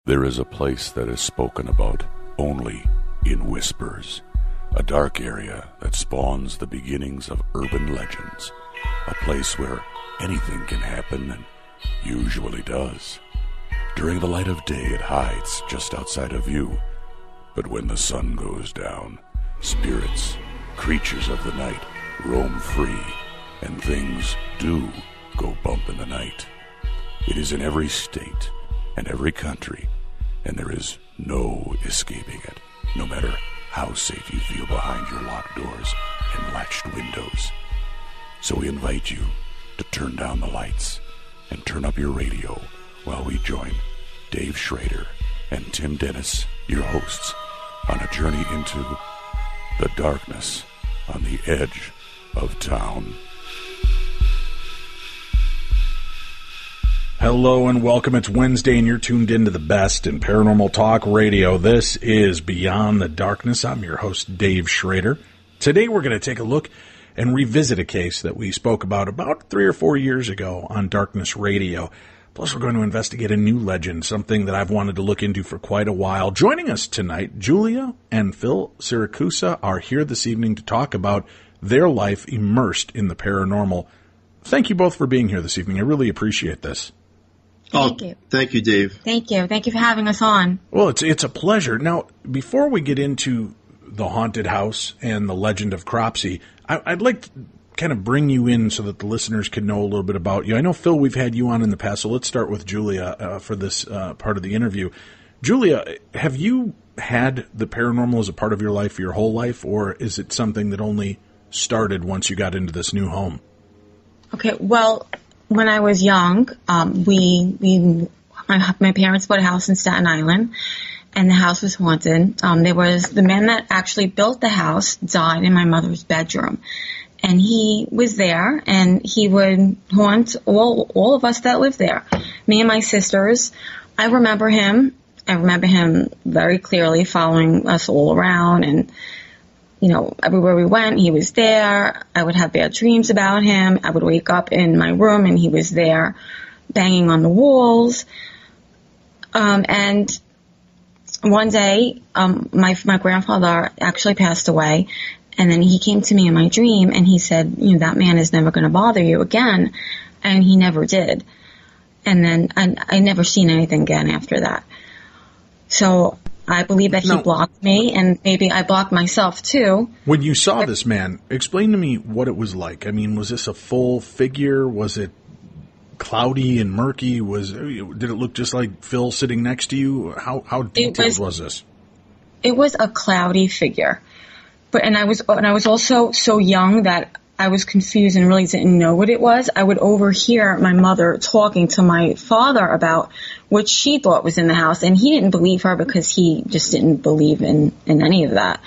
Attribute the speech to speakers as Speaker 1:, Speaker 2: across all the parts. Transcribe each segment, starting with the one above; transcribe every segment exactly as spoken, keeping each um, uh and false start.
Speaker 1: There is a place that is spoken about only in whispers, a dark area that spawns the beginnings of urban legends, a place where anything can happen and usually does. During the light of day it hides just outside of view, but when the sun goes down, spirits, creatures of the night roam free, and things do go bump in the night. It is in every state and every country, and there is no escaping it, no matter how safe you feel behind your locked doors and latched windows. So we invite you to turn down the lights and turn up your radio while we join Dave Schrader and Tim Dennis, your hosts, on a journey into the darkness on the edge of town.
Speaker 2: Hello and welcome. It's Wednesday and you're tuned into the best in paranormal talk radio. This is Beyond the Darkness. I'm your host, Dave Schrader. Today we're going to take a look and revisit a case that we spoke about about three or four years ago on Darkness Radio. Plus we're going to investigate a new legend, something that I've wanted to look into for quite a while. Joining us tonight, Julia and Phil Siracusa are here this evening to talk about their life immersed in the paranormal. Thank you both for being here this evening. I really appreciate this.
Speaker 3: Thank oh, you. Thank you, Dave.
Speaker 4: Thank you. Thank you for having us on.
Speaker 2: Well, it's it's a pleasure. Now, before we get into the haunted house and the legend of Cropsey, I, I'd like to kind of bring you in so that the listeners can know a little bit about you. I know, Phil, we've had you on in the past, so let's start with Julia uh, for this uh, part of the interview. Julia, have you had the paranormal as a part of your life your whole life, or is it something that only started once you got into this new home?
Speaker 4: Okay, well, when I was young, um, we, we my, my parents bought a house in Staten Island, and the house was haunted. Um, there was the man that actually built the house died in my mother's bedroom, and he was there, and he would haunt all all of us that lived there, me and my sisters. I remember him. I remember him very clearly, following us all around, and you know, everywhere we went, he was there. I would have bad dreams about him. I would wake up in my room and he was there banging on the walls. Um, and one day, um, my, my grandfather actually passed away. And then he came to me in my dream and he said, you know, that man is never going to bother you again. And he never did. And then I, I never seen anything again after that. So I believe that he no. blocked me, and maybe I blocked myself, too.
Speaker 2: When you saw this man, explain to me what it was like. I mean, was this a full figure? Was it cloudy and murky? Was Did it look just like Phil sitting next to you? How how detailed was, was this?
Speaker 4: It was a cloudy figure. but And I was and I was also so young that I was confused and really didn't know what it was. I would overhear my mother talking to my father about what she thought was in the house, and he didn't believe her because he just didn't believe in, in any of that.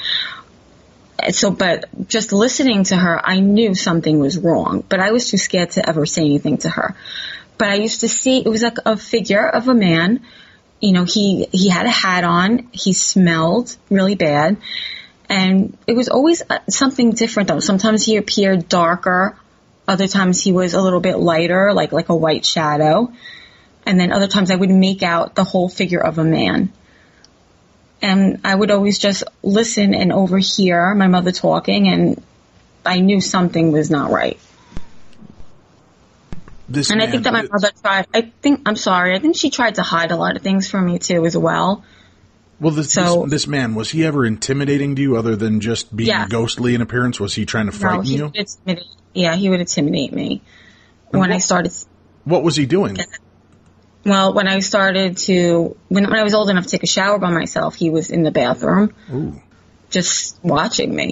Speaker 4: So, but just listening to her, I knew something was wrong, but I was too scared to ever say anything to her. But I used to see, it was like a figure of a man. You know, he, he had a hat on, he smelled really bad. And it was always something different, though. Sometimes he appeared darker. Other times he was a little bit lighter, like like a white shadow. And then other times I would make out the whole figure of a man. And I would always just listen and overhear my mother talking, and I knew something was not right.
Speaker 2: This
Speaker 4: and
Speaker 2: man,
Speaker 4: I think that my mother tried, I think, I'm sorry, I think she tried to hide a lot of things from me, too, as well.
Speaker 2: Well, this,
Speaker 4: so,
Speaker 2: this this man, was he ever intimidating to you other than just being
Speaker 4: yeah.
Speaker 2: ghostly in appearance? Was he trying to frighten
Speaker 4: no, he
Speaker 2: you?
Speaker 4: Would intimidate, yeah, he would intimidate me and when what, I started.
Speaker 2: What was he doing?
Speaker 4: Well, when I started to, when, when I was old enough to take a shower by myself, he was in the bathroom,
Speaker 2: Ooh.
Speaker 4: just watching me.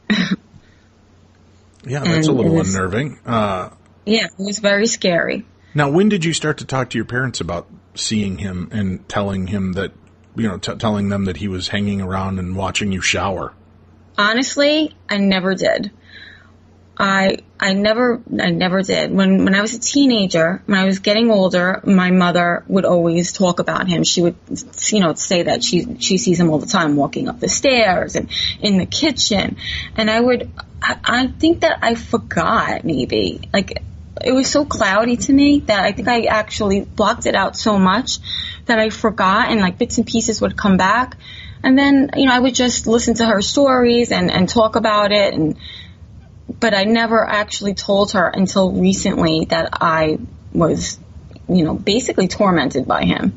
Speaker 2: Yeah, that's a little was, unnerving. Uh,
Speaker 4: yeah, it was very scary.
Speaker 2: Now, when did you start to talk to your parents about seeing him and telling him that, you know, t- telling them that he was hanging around and watching you shower?
Speaker 4: Honestly, I never did. I I never I never did. When when I was a teenager, when I was getting older, my mother would always talk about him. She would, you know, say that she she sees him all the time walking up the stairs and in the kitchen. And I would I, I think that I forgot maybe. Like it was so cloudy to me that I think I actually blocked it out so much that I forgot, and like bits and pieces would come back. And then, you know, I would just listen to her stories and, and talk about it. And, but I never actually told her until recently that I was, you know, basically tormented by him.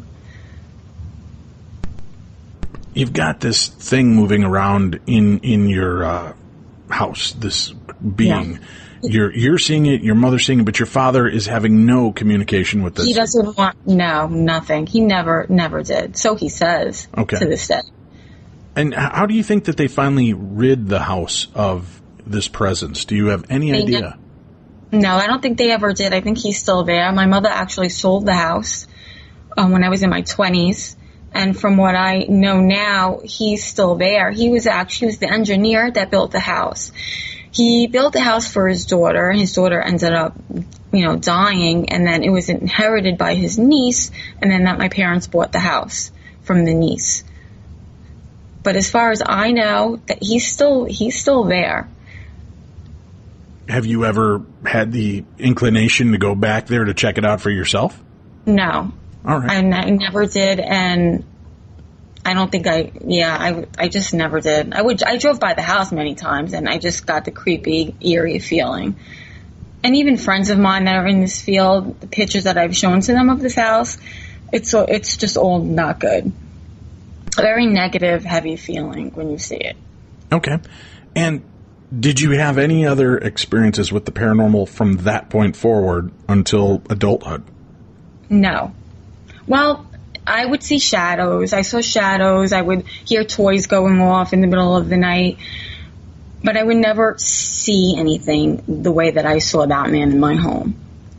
Speaker 2: You've got this thing moving around in, in your uh, house, this being. Yeah. You're you're seeing it, your mother's seeing it, but your father is having no communication with this.
Speaker 4: He doesn't want, no, nothing. He never, never did. So he says okay. to this day.
Speaker 2: And how do you think that they finally rid the house of this presence? Do you have any they idea?
Speaker 4: Did. No, I don't think they ever did. I think he's still there. My mother actually sold the house um, when I was in my twenties. And from what I know now, he's still there. He was actually he was the engineer that built the house. He built the house for his daughter. His daughter ended up, you know, dying, and then it was inherited by his niece, and then that my parents bought the house from the niece. But as far as I know, that he's still he's still there.
Speaker 2: Have you ever had the inclination to go back there to check it out for yourself?
Speaker 4: No.
Speaker 2: All right.
Speaker 4: I, n- I never did, and I don't think I, yeah, I, I just never did. I would, I drove by the house many times, and I just got the creepy, eerie feeling. And even friends of mine that are in this field, the pictures that I've shown to them of this house, it's it's just all not good. A very negative, heavy feeling when you see it.
Speaker 2: Okay. And did you have any other experiences with the paranormal from that point forward until adulthood?
Speaker 4: No. Well, I would see shadows. I saw shadows. I would hear toys going off in the middle of the night. But I would never see anything the way that I saw that man in my home.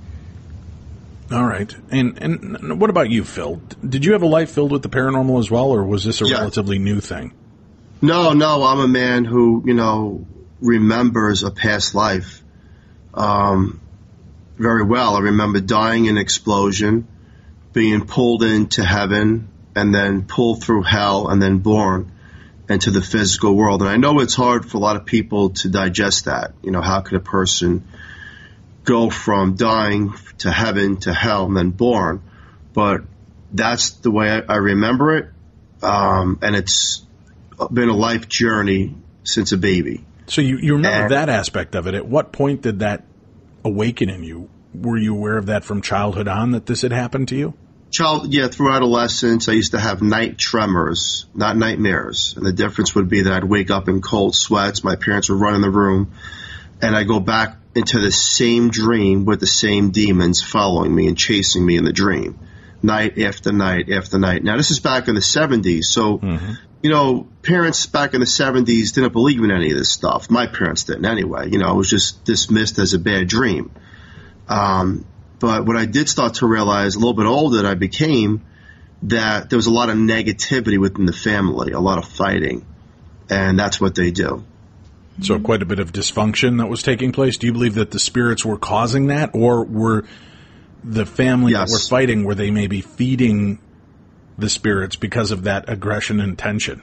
Speaker 2: All right. And and what about you, Phil? Did you have a life filled with the paranormal as well, or was this a yeah. relatively new thing?
Speaker 3: No, no. I'm a man who, you know, remembers a past life um, very well. I remember dying in an explosion, being pulled into heaven, and then pulled through hell, and then born into the physical world. And I know it's hard for a lot of people to digest that. You know, how could a person go from dying to heaven to hell and then born? But that's the way I, I remember it. Um, and it's been a life journey since a baby.
Speaker 2: So you, you remember and, that aspect of it. At what point did that awaken in you? Were you aware of that from childhood on, that this had happened to you?
Speaker 3: Child, yeah, through adolescence, I used to have night tremors, not nightmares. And the difference would be that I'd wake up in cold sweats. My parents would run in the room, and I go back into the same dream with the same demons following me and chasing me in the dream, night after night after night. Now, this is back in the seventies. So, mm-hmm. you know, parents back in the seventies didn't believe in any of this stuff. My parents didn't anyway. You know, it was just dismissed as a bad dream. Um, but what I did start to realize a little bit older that I became, that there was a lot of negativity within the family, a lot of fighting, and that's what they do.
Speaker 2: So quite a bit of dysfunction that was taking place. Do you believe that the spirits were causing that, or were the family yes. that were fighting, were they maybe feeding the spirits because of that aggression and tension?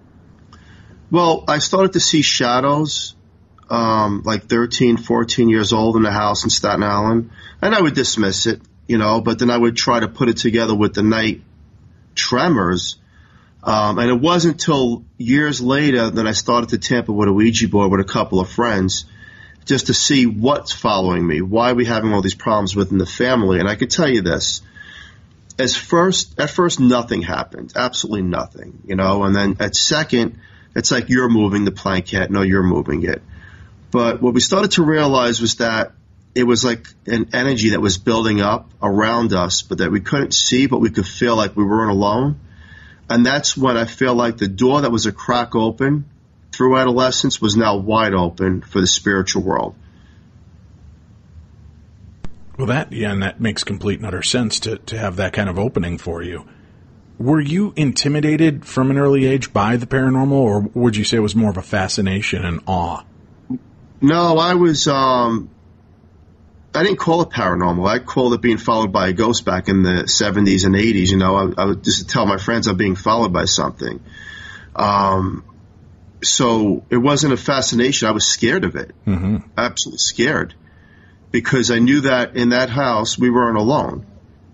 Speaker 3: Well, I started to see shadows um, like thirteen, fourteen years old in the house in Staten Island, and I would dismiss it, you know, but then I would try to put it together with the night tremors. Um, and it wasn't until years later that I started to tamper with a Ouija board with a couple of friends just to see what's following me, why are we having all these problems within the family. And I could tell you this, as first, at first nothing happened, absolutely nothing, you know, and then at second, it's like you're moving the blanket, no, you're moving it. But what we started to realize was that it was like an energy that was building up around us, but that we couldn't see, but we could feel like we weren't alone. And that's when I feel like the door that was a crack open through adolescence was now wide open for the spiritual world.
Speaker 2: Well, that, yeah, and that makes complete and utter sense to, to have that kind of opening for you. Were you intimidated from an early age by the paranormal, or would you say it was more of a fascination and awe?
Speaker 3: No, I was, um, I didn't call it paranormal. I called it being followed by a ghost back in the seventies and eighties. You know, I, I would just tell my friends I'm being followed by something. Um, so it wasn't a fascination. I was scared of it. Mm-hmm. Absolutely scared. because I knew that in that house we weren't alone.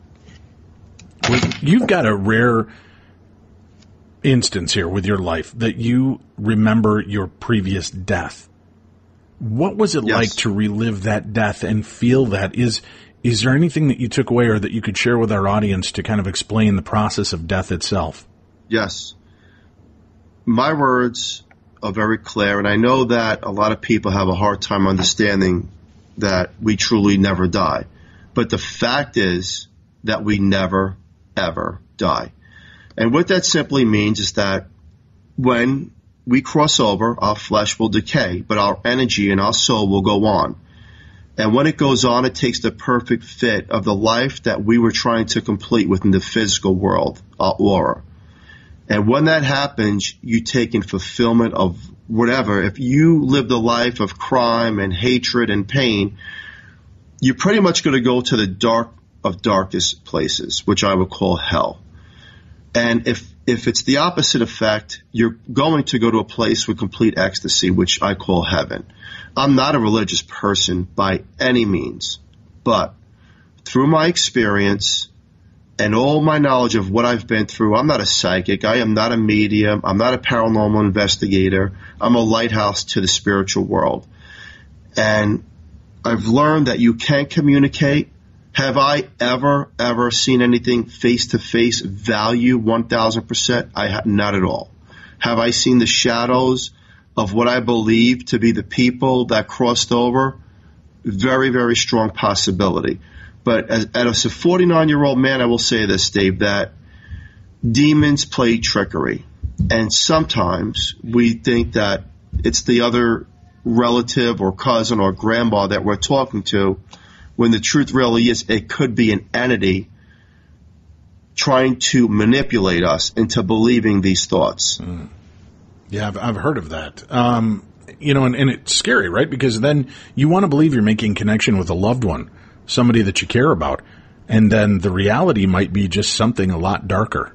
Speaker 2: Well, you've got a rare instance here with your life that you remember your previous death. What was it
Speaker 3: Yes.
Speaker 2: like to relive that death and feel that? Is is there anything that you took away or that you could share with our audience to kind of explain the process of death itself?
Speaker 3: Yes. My words are very clear, and I know that a lot of people have a hard time understanding that we truly never die. But the fact is that we never, ever die. And what that simply means is that when we cross over, our flesh will decay, but our energy and our soul will go on. And when it goes on, it takes the perfect fit of the life that we were trying to complete within the physical world, our aura. And when that happens, you take in fulfillment of whatever. If you lived a life of crime and hatred and pain, you're pretty much going to go to the dark of darkest places, which I would call hell. And if if it's the opposite effect, you're going to go to a place with complete ecstasy, which I call heaven. I'm not a religious person by any means, but through my experience and all my knowledge of what I've been through, I'm not a psychic, I am not a medium, I'm not a paranormal investigator, I'm a lighthouse to the spiritual world. And I've learned that you can communicate. Have I ever, ever seen anything face-to-face value one thousand percent? I have not at all. Have I seen the shadows of what I believe to be the people that crossed over? Very, very strong possibility. But as, as a forty-nine-year-old man, I will say this, Dave, that demons play trickery. And sometimes we think that it's the other relative or cousin or grandma that we're talking to, when the truth really is it could be an entity trying to manipulate us into believing these thoughts.
Speaker 2: Mm. Yeah, I've, I've heard of that. Um, you know, and, and it's scary, right? Because then you want to believe you're making connection with a loved one, somebody that you care about, and then the reality might be just something a lot darker.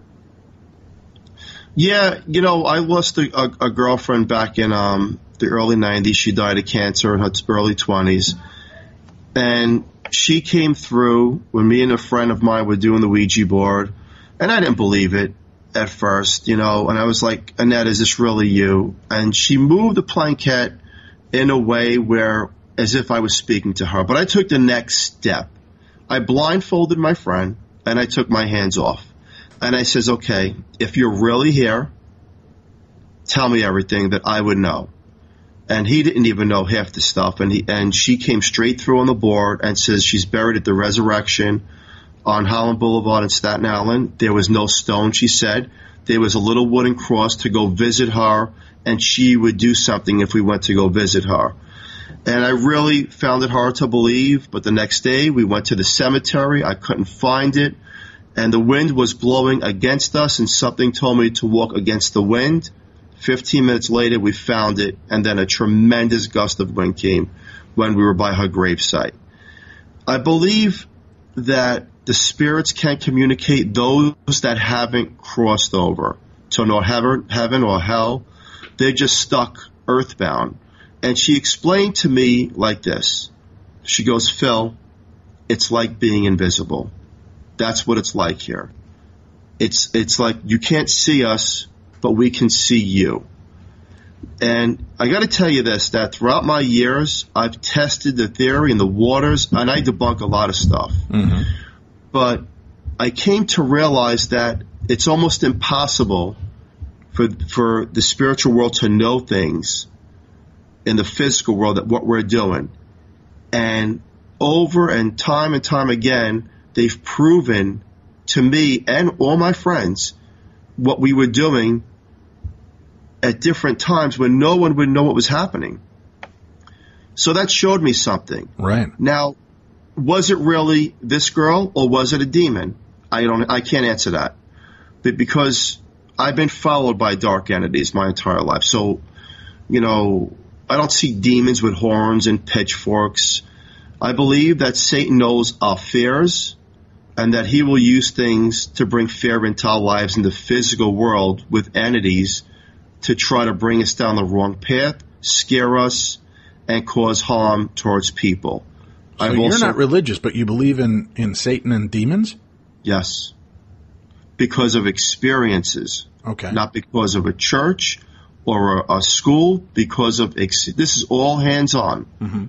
Speaker 3: Yeah, you know, I lost a, a, a girlfriend back in um, the early nineties. She died of cancer in her early twenties. And she came through when me and a friend of mine were doing the Ouija board, and I didn't believe it at first, you know, and I was like, Annette, is this really you? And she moved the planchette in a way where, as if I was speaking to her. But I took the next step. I blindfolded my friend, and I took my hands off. And I says, okay, if you're really here, tell me everything that I would know. And he didn't even know half the stuff. And he and she came straight through on the board and says she's buried at the Resurrection on Holland Boulevard in Staten Island. There was no stone, she said. There was a little wooden cross to go visit her, and she would do something if we went to go visit her. And I really found it hard to believe. But the next day we went to the cemetery. I couldn't find it. And the wind was blowing against us, and something told me to walk against the wind. Fifteen minutes later, we found it, and then a tremendous gust of wind came when we were by her gravesite. I believe that the spirits can communicate those that haven't crossed over to no heaven, heaven or hell. They're just stuck earthbound. And she explained to me like this. She goes, Phil, it's like being invisible. That's what it's like here. It's it's like you can't see us, but we can see you. And I got to tell you this, that throughout my years, I've tested the theory in the waters, and I debunk a lot of stuff. Mm-hmm. But I came to realize that it's almost impossible for for the spiritual world to know things in the physical world, that what we're doing. And over and time and time again, they've proven to me and all my friends what we were doing at different times when no one would know what was happening. So that showed me something.
Speaker 2: Right.
Speaker 3: Now, was it really this girl or was it a demon? I don't. I can't answer that. But because I've been followed by dark entities my entire life. So, you know, I don't see demons with horns and pitchforks. I believe that Satan knows our fears, and that he will use things to bring fear into our lives in the physical world with entities to try to bring us down the wrong path, scare us, and cause harm towards people.
Speaker 2: So
Speaker 3: I've
Speaker 2: you're
Speaker 3: also,
Speaker 2: not religious, but you believe in, in Satan and demons?
Speaker 3: Yes. Because of experiences.
Speaker 2: Okay.
Speaker 3: Not because of a church or a, a school, because of, ex- this is all hands-on.
Speaker 2: Mm-hmm.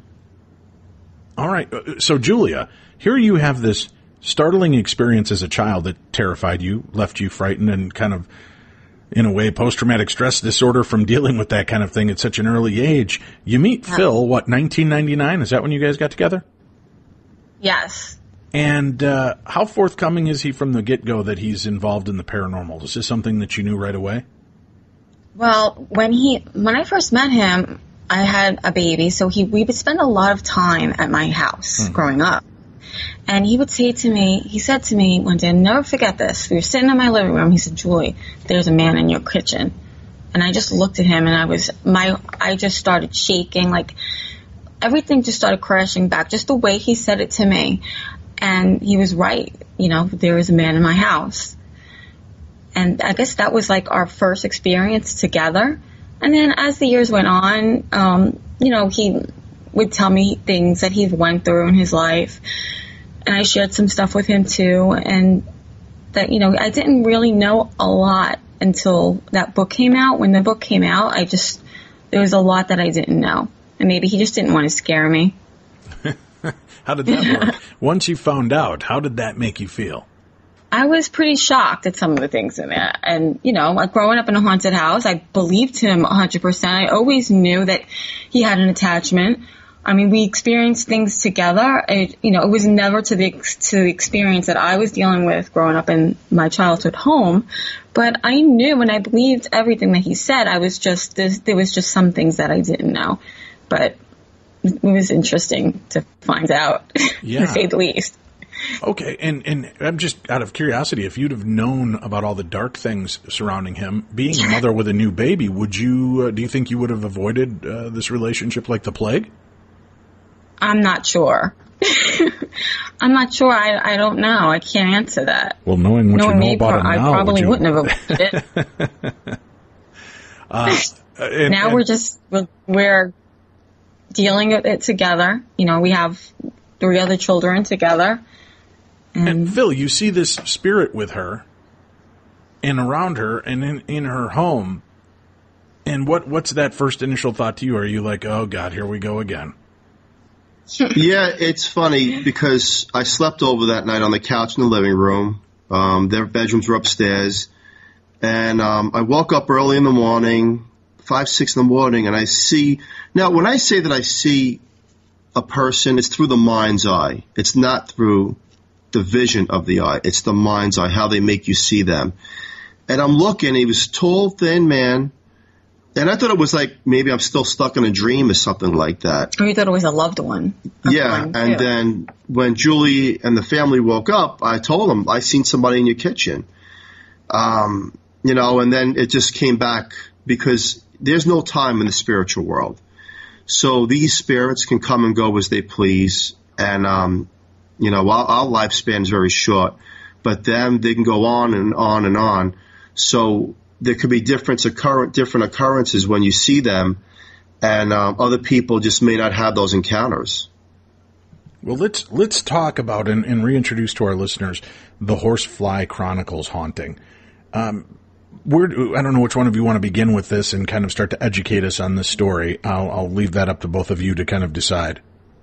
Speaker 2: All right. So, Julia, here you have this startling experience as a child that terrified you, left you frightened, and kind of, in a way, post-traumatic stress disorder from dealing with that kind of thing at such an early age. You meet yeah. Phil, what, nineteen ninety-nine? Is that when you guys got together?
Speaker 4: Yes.
Speaker 2: And uh, how forthcoming is he from the get-go that he's involved in the paranormal? Is this something that you knew right away?
Speaker 4: Well, when he when I first met him, I had a baby, so he we would spend a lot of time at my house mm-hmm. growing up. And he would say to me, he said to me one day, I'll never forget this. We were sitting in my living room. He said, Julie, there's a man in your kitchen. And I just looked at him, and I was, my, I just started shaking. Like, everything just started crashing back, just the way he said it to me. And he was right. You know, there was a man in my house. And I guess that was like our first experience together. And then as the years went on, um, you know, he would tell me things that he went through in his life. And I shared some stuff with him too. And that, you know, I didn't really know a lot until that book came out. When the book came out, I just, there was a lot that I didn't know. And maybe he just didn't want to scare me.
Speaker 2: How did that work? Once you found out, how did that make you feel?
Speaker 4: I was pretty shocked at some of the things in there. And, you know, like growing up in a haunted house, I believed him one hundred percent. I always knew that he had an attachment. I mean, we experienced things together. It, you know, it was never to the to the experience that I was dealing with growing up in my childhood home. But I knew and I believed everything that he said. I was just, there was just some things that I didn't know. But it was interesting to find out,
Speaker 2: yeah.
Speaker 4: to say the least.
Speaker 2: Okay, and, and I'm just out of curiosity, if you'd have known about all the dark things surrounding him, being a mother with a new baby, would you, uh, do you think you would have avoided uh, this relationship like the plague?
Speaker 4: I'm not sure. I'm not sure. I I don't know. I can't answer that.
Speaker 2: Well, knowing what knowing you know about
Speaker 4: pro-
Speaker 2: it now,
Speaker 4: I probably
Speaker 2: would you...
Speaker 4: wouldn't have avoided it.
Speaker 2: uh, and,
Speaker 4: now
Speaker 2: and...
Speaker 4: we're just, we're, we're dealing with it together. You know, we have three other children together.
Speaker 2: And, and Phil, you see this spirit with her and around her and in, in her home. And what what's that first initial thought to you? Are you like, oh, God, here we go again?
Speaker 3: Yeah, it's funny because I slept over that night on the couch in the living room. Um, their bedrooms were upstairs. And um, I woke up early in the morning, five, six in the morning, and I see – now, when I say that I see a person, it's through the mind's eye. It's not through the vision of the eye. It's the mind's eye, how they make you see them. And I'm looking. He was a tall, thin man. And I thought it was like maybe I'm still stuck in a dream or something like that.
Speaker 4: Or you thought it was a loved one.
Speaker 3: Yeah, and too. Then when Julie and the family woke up, I told them, I seen somebody in your kitchen. Um, you know, and then it just came back because there's no time in the spiritual world. So these spirits can come and go as they please. And, um, you know, our, our lifespan is very short. But them, they can go on and on and on. So there could be different, occur- different occurrences when you see them, and um, other people just may not have those encounters.
Speaker 2: Well, let's let's talk about and, and reintroduce to our listeners the Horsefly Chronicles haunting. Um, where I don't know which one of you want to begin with this and kind of start to educate us on this story. I'll, I'll leave that up to both of you to kind of decide.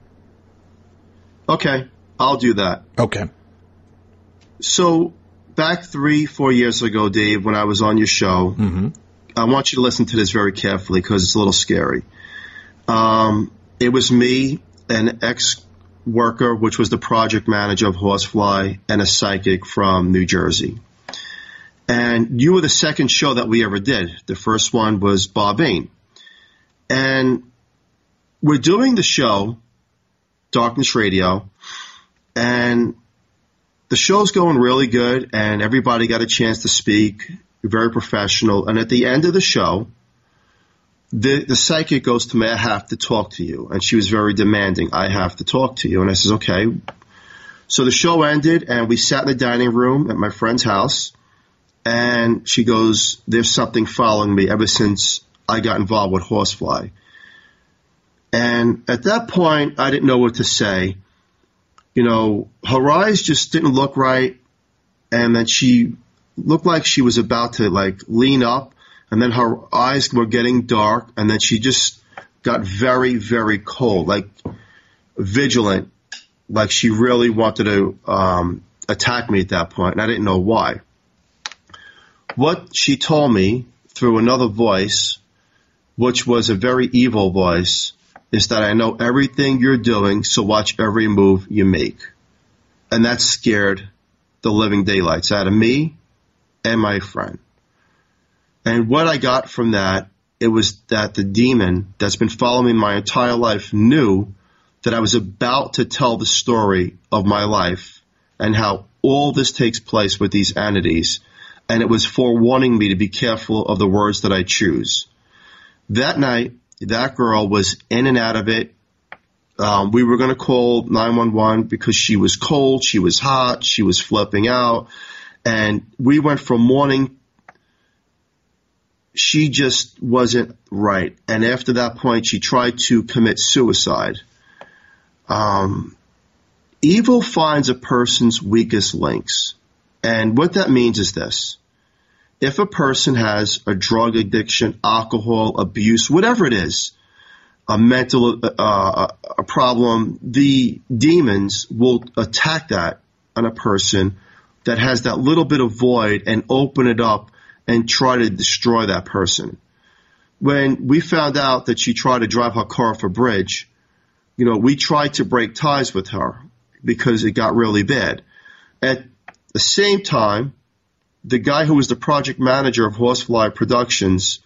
Speaker 3: Okay, I'll do that.
Speaker 2: Okay.
Speaker 3: So back three, four years ago, Dave, when I was on your show, mm-hmm. I want you to listen to this very carefully because it's a little scary. Um, it was me, an ex-worker, which was the project manager of Horsefly, and a psychic from New Jersey. And you were the second show that we ever did. The first one was Bob Bain. And we're doing the show, Darkness Radio, and the show's going really good, and everybody got a chance to speak, very professional. And at the end of the show, the, the psychic goes to me, I have to talk to you. And she was very demanding, I have to talk to you. And I says, okay. So the show ended, and we sat in the dining room at my friend's house. And she goes, there's something following me ever since I got involved with Horsefly. And at that point, I didn't know what to say. you know, her eyes just didn't look right, and then she looked like she was about to like lean up, and then her eyes were getting dark, and then she just got very, very cold, like vigilant, like she really wanted to um, attack me at that point, and I didn't know why. What she told me through another voice, which was a very evil voice, is that I know everything you're doing, so watch every move you make. And that scared the living daylights out of me and my friend. And what I got from that, it was that the demon that's been following me my entire life knew that I was about to tell the story of my life and how all this takes place with these entities. And it was forewarning me to be careful of the words that I choose. That night, that girl was in and out of it. Um, we were going to call nine one one because she was cold, she was hot, she was flipping out. And we went from morning. She just wasn't right. And after that point, she tried to commit suicide. Um, evil finds a person's weakest links. And what that means is this. If a person has a drug addiction, alcohol abuse, whatever it is, a mental uh, a problem, the demons will attack that on a person that has that little bit of void and open it up and try to destroy that person. When we found out that she tried to drive her car off a bridge, you know, we tried to break ties with her because it got really bad. At the same time, the guy who was the project manager of Horsefly Productions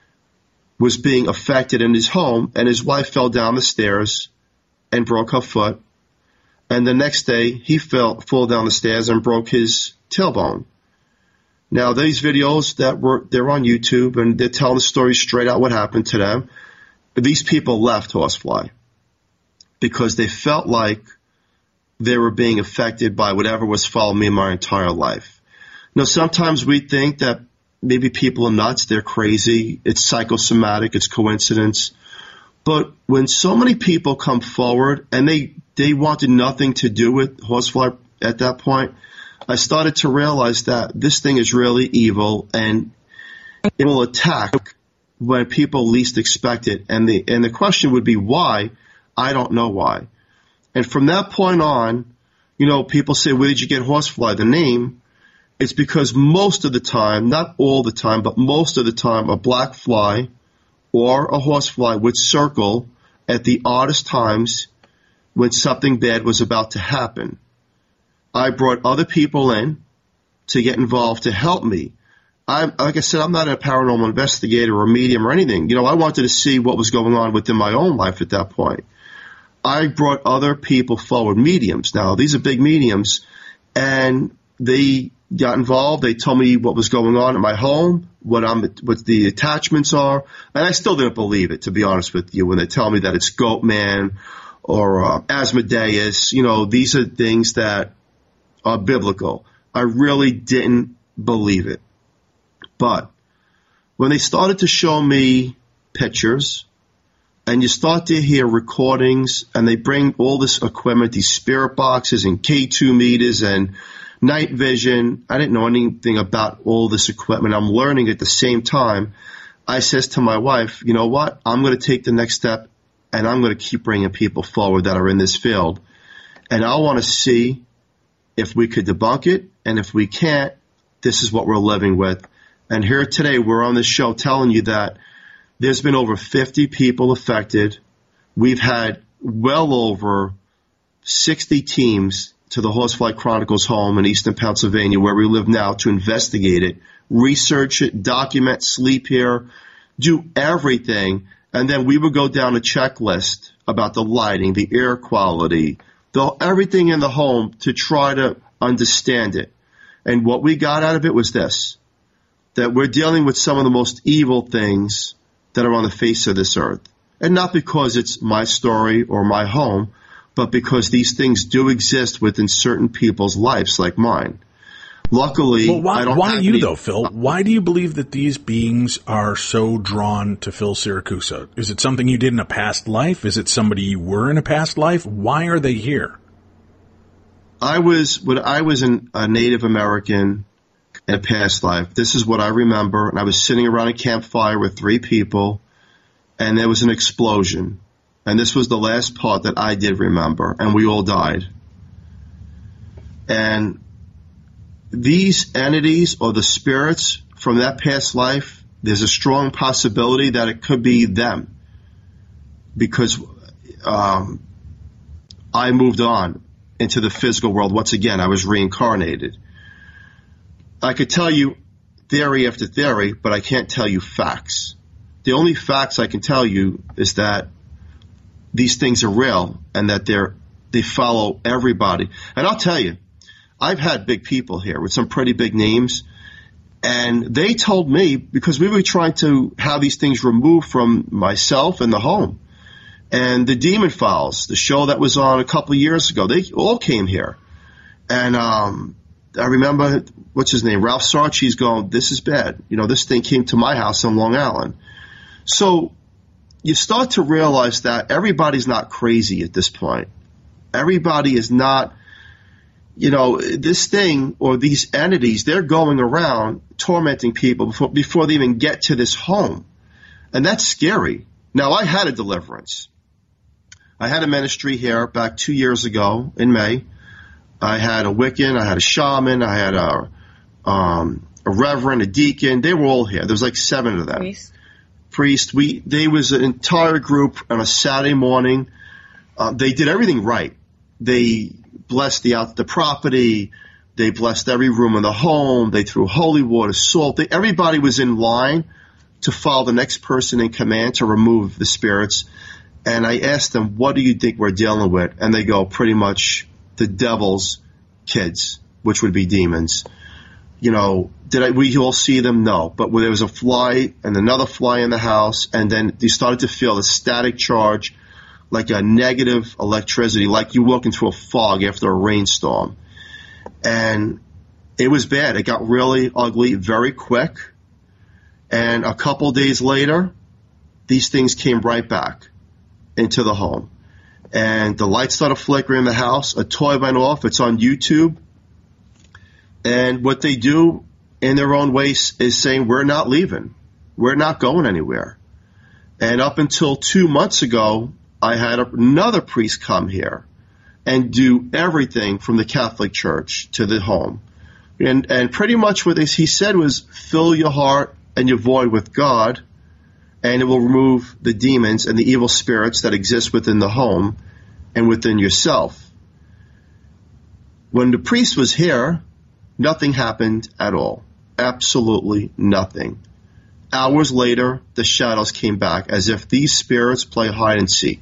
Speaker 3: was being affected in his home, and his wife fell down the stairs and broke her foot. And the next day, he fell, fell down the stairs and broke his tailbone. Now, these videos that were they're on YouTube, and they're telling the story straight out what happened to them. But these people left Horsefly because they felt like they were being affected by whatever was following me my entire life. Now, sometimes we think that maybe people are nuts, they're crazy, it's psychosomatic, it's coincidence. But when so many people come forward and they, they wanted nothing to do with Horsefly at that point, I started to realize that this thing is really evil and it will attack when people least expect it. And the, and the question would be why? I don't know why. And from that point on, you know, people say, where did you get Horsefly, the name? It's because most of the time, not all the time, but most of the time, a black fly or a horsefly would circle at the oddest times when something bad was about to happen. I brought other people in to get involved to help me. I, like I said, I'm not a paranormal investigator or medium or anything. You know, I wanted to see what was going on within my own life at that point. I brought other people forward, mediums. Now, these are big mediums, and they got involved. They told me what was going on at my home, what I'm, what the attachments are, and I still didn't believe it, to be honest with you, when they tell me that it's Goatman or uh, Asmodeus. You know, these are things that are biblical. I really didn't believe it. But when they started to show me pictures, and you start to hear recordings, and they bring all this equipment, these spirit boxes and K two meters and night vision. I didn't know anything about all this equipment. I'm learning at the same time. I says to my wife, you know what? I'm going to take the next step, and I'm going to keep bringing people forward that are in this field. And I want to see if we could debunk it, and if we can't, this is what we're living with. And here today, we're on this show telling you that there's been over fifty people affected. We've had well over sixty teams to the Horsefly Chronicles home in Eastern Pennsylvania, where we live now, to investigate it, research it, document, sleep here, do everything. And then we would go down a checklist about the lighting, the air quality, the, everything in the home to try to understand it. And what we got out of it was this, that we're dealing with some of the most evil things that are on the face of this earth. And not because it's my story or my home, but because these things do exist within certain people's lives, like mine. Luckily,
Speaker 2: well, why,
Speaker 3: I don't
Speaker 2: why
Speaker 3: have
Speaker 2: you
Speaker 3: any,
Speaker 2: though, Phil? Why do you believe that these beings are so drawn to Phil Siracusa? Is it something you did in a past life? Is it somebody you were in a past life? Why are they here?
Speaker 3: I was when I was an, a Native American in a past life. This is what I remember. And I was sitting around a campfire with three people, and there was an explosion. And this was the last part that I did remember, and we all died. And these entities or the spirits from that past life, there's a strong possibility that it could be them, because um, I moved on into the physical world. Once again, I was reincarnated. I could tell you theory after theory, but I can't tell you facts. The only facts I can tell you is that these things are real and that they're they follow everybody. And I'll tell you, I've had big people here with some pretty big names, and they told me, because we were trying to have these things removed from myself and the home. And the Demon Files, the show that was on a couple of years ago, they all came here. And um, I remember, what's his name, Ralph Sarchi's going, this is bad. You know, this thing came to my house on Long Island. So you start to realize that everybody's not crazy at this point. Everybody is not, you know, this thing or these entities, they're going around tormenting people before, before they even get to this home. And that's scary. Now, I had a deliverance. I had a ministry here back two years ago in May. I had a Wiccan, I had a shaman, I had a, um, a reverend, a deacon. They were all here. There was like seven of them.
Speaker 4: Priest.
Speaker 3: Priest. We, they was an entire group on a Saturday morning. Uh, they did everything right. They blessed the out the property. They blessed every room in the home. They threw holy water, salt. They, everybody was in line to follow the next person in command to remove the spirits. And I asked them, what do you think we're dealing with? And they go, pretty much the devil's kids, which would be demons. You know, did I, we all see them? No. But there was a fly and another fly in the house, and then you started to feel a static charge, like a negative electricity, like you walk into a fog after a rainstorm. And it was bad. It got really ugly very quick. And a couple days later, these things came right back into the home. And the lights started flickering in the house. A toy went off. It's on YouTube. And what they do in their own way is saying, we're not leaving. We're not going anywhere. And up until two months ago, I had another priest come here and do everything from the Catholic Church to the home. And and pretty much what he said was, fill your heart and your void with God, and it will remove the demons and the evil spirits that exist within the home and within yourself. When the priest was here, nothing happened at all. Absolutely nothing. Hours later, the shadows came back as if these spirits play hide and seek.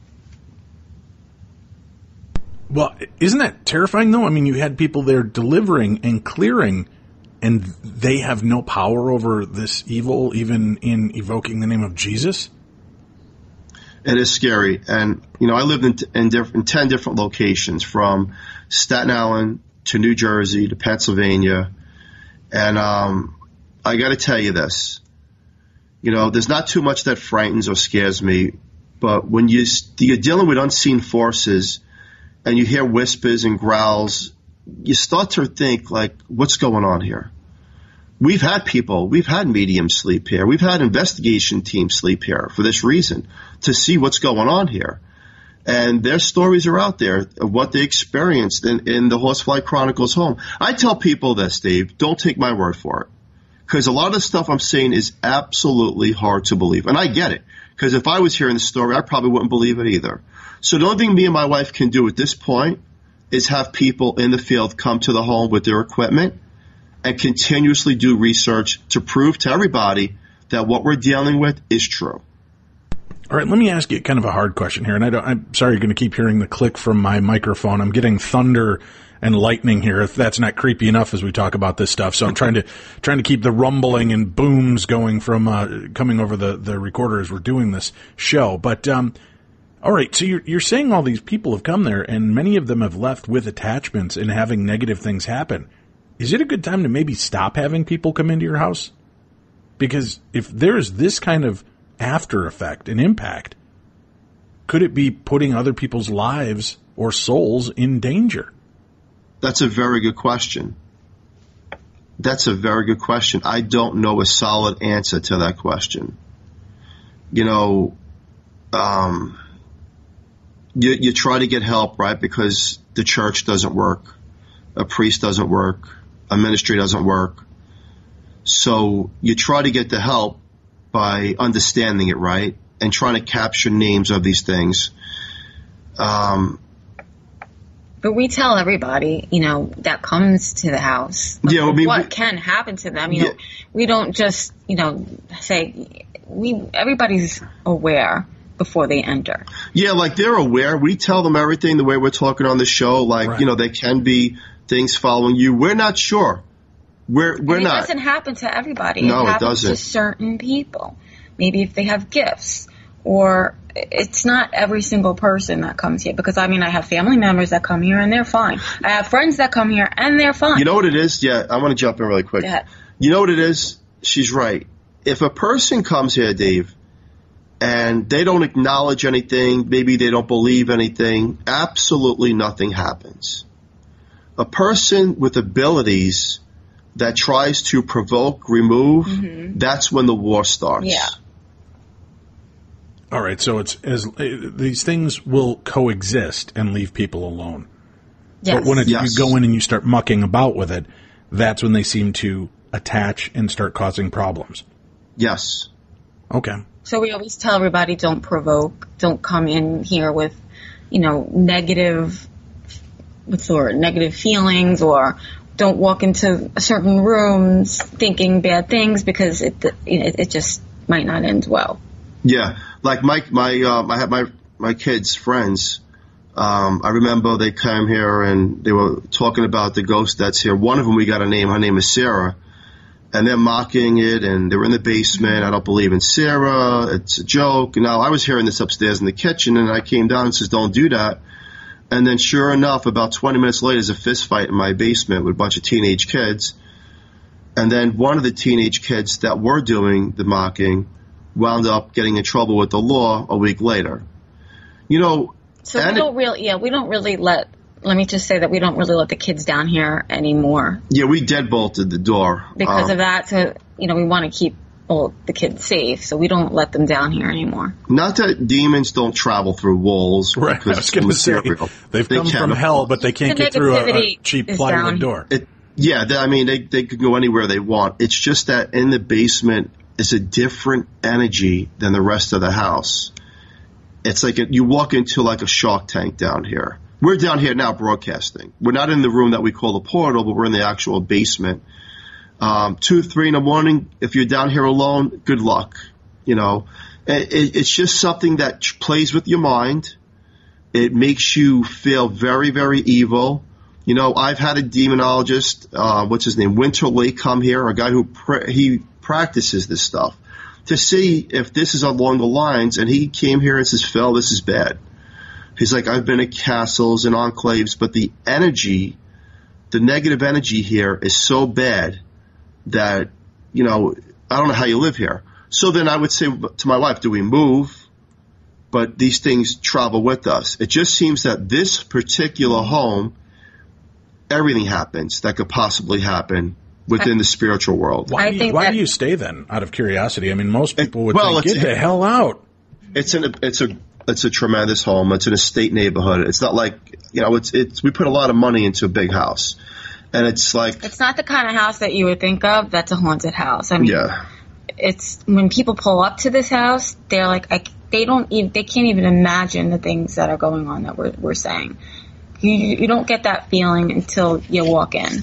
Speaker 2: Well, isn't that terrifying, though? I mean, you had people there delivering and clearing, and they have no power over this evil, even in evoking the name of Jesus?
Speaker 3: It is scary. And, you know, I lived in, in, diff- in ten different locations, from Staten Island to New Jersey to Pennsylvania. And um, I got to tell you this. You know, there's not too much that frightens or scares me, but when you, you're dealing with unseen forces and you hear whispers and growls, you start to think, like, what's going on here? We've had people, we've had mediums sleep here. We've had investigation teams sleep here for this reason, to see what's going on here. And their stories are out there of what they experienced in, in the Horsefly Chronicles home. I tell people this, Dave, don't take my word for it. Because a lot of the stuff I'm saying is absolutely hard to believe. And I get it. Because if I was hearing the story, I probably wouldn't believe it either. So the only thing me and my wife can do at this point is have people in the field come to the home with their equipment and continuously do research to prove to everybody that what we're dealing with is true.
Speaker 2: All right, let me ask you kind of a hard question here. And I don't, I'm sorry you're going to keep hearing the click from my microphone. I'm getting thunder and lightning here, if that's not creepy enough as we talk about this stuff. So I'm trying to trying to keep the rumbling and booms going from uh, coming over the, the recorder as we're doing this show. But um, all right, so you're you're saying all these people have come there, and many of them have left with attachments and having negative things happen. Is it a good time to maybe stop having people come into your house? Because if there's this kind of after effect and impact, could it be putting other people's lives or souls in danger?
Speaker 3: That's a very good question. That's a very good question. I don't know a solid answer to that question. You know, um, you, you try to get help, right? Because the church doesn't work. A priest doesn't work. A ministry doesn't work. So you try to get the help by understanding it, right? And trying to capture names of these things. Um,
Speaker 4: But we tell everybody, you know, that comes to the house,
Speaker 3: yeah, I mean,
Speaker 4: what
Speaker 3: we,
Speaker 4: can happen to them. You
Speaker 3: yeah.
Speaker 4: know, we don't just, you know, say we. Everybody's aware before they enter.
Speaker 3: Yeah, like they're aware. We tell them everything the way we're talking on the show. Like,
Speaker 2: right.
Speaker 3: you know, there can be things following you. We're not sure. We're we're
Speaker 4: and it
Speaker 3: not.
Speaker 4: It doesn't happen to everybody.
Speaker 3: No,
Speaker 4: it
Speaker 3: it
Speaker 4: happens
Speaker 3: doesn't.
Speaker 4: to certain people. Maybe if they have gifts. Or it's not every single person that comes here, because I mean, I have family members that come here and they're fine. I have friends that come here and they're fine.
Speaker 3: You know what it is? Yeah, I want to jump in really quick.
Speaker 4: Go ahead.
Speaker 3: You know what it is? She's right. If a person comes here, Dave, and they don't acknowledge anything, maybe they don't believe anything, absolutely nothing happens. A person with abilities that tries to provoke, remove, mm-hmm. that's when the war starts.
Speaker 4: Yeah.
Speaker 2: All right, so it's as these things will coexist and leave people alone.
Speaker 4: Yes.
Speaker 2: But when it,
Speaker 3: yes.
Speaker 2: you go in and you start mucking about with it, that's when they seem to attach and start causing problems.
Speaker 3: Yes.
Speaker 2: Okay.
Speaker 4: So we always tell everybody, don't provoke, don't come in here with, you know, negative, what's the word, negative feelings, or don't walk into certain rooms thinking bad things, because it, you know, it just might not end well.
Speaker 3: Yeah, like my my um, I have my my kids' friends. Um, I remember they came here and they were talking about the ghost that's here. One of them, we got a name. Her name is Sarah, and they're mocking it. And they were in the basement. I don't believe in Sarah. It's a joke. Now I was hearing this upstairs in the kitchen, and I came down and says, "Don't do that." And then, sure enough, about twenty minutes later, there's a fist fight in my basement with a bunch of teenage kids. And then one of the teenage kids that were doing the mocking wound up getting in trouble with the law a week later. You know,
Speaker 4: so we don't really, yeah, we don't really let, let me just say that we don't really let the kids down here anymore.
Speaker 3: Yeah, we deadbolted the door.
Speaker 4: Because
Speaker 3: um,
Speaker 4: of that, so, you know, we want to keep all the kids safe, so we don't let them down here anymore.
Speaker 3: Not that demons don't travel through walls.
Speaker 2: Right, I was going to say, they've
Speaker 3: they
Speaker 2: come from hell, but they can't
Speaker 4: the
Speaker 2: get through a, a cheap plywood door.
Speaker 3: It, yeah, they, I mean, they, they could go anywhere they want. It's just that in the basement is a different energy than the rest of the house. It's like a, you walk into like a shark tank down here. We're down here now broadcasting. We're not in the room that we call the portal, but we're in the actual basement. Um, two, three in the morning, if you're down here alone, good luck. You know, it, it's just something that plays with your mind. It makes you feel very, very evil. You know, I've had a demonologist, uh, what's his name, Winterley, come here, a guy who pra- he practices this stuff, to see if this is along the lines. And he came here and says, Phil, this is bad. He's like, I've been at castles and enclaves, but the energy, the negative energy here is so bad that, you know, I don't know how you live here. So then I would say to my wife, do we move? But these things travel with us. It just seems that this particular home, everything happens that could possibly happen within I, the spiritual world.
Speaker 2: Why,
Speaker 4: I
Speaker 2: do you,
Speaker 4: think
Speaker 2: why
Speaker 4: that,
Speaker 2: do you stay then, out of curiosity? I mean, most people would
Speaker 3: it, well,
Speaker 2: think, get the hell out.
Speaker 3: It's an, it's a, it's a tremendous home. It's an estate neighborhood. It's not like, you know, it's, it's, we put a lot of money into a big house. And it's like,
Speaker 4: it's not the kind of house that you would think of that's a haunted house. I mean,
Speaker 3: yeah.
Speaker 4: It's when people pull up to this house, they're like, I, they don't even, they can't even imagine the things that are going on that we're, we're saying. You, you don't get that feeling until you walk in.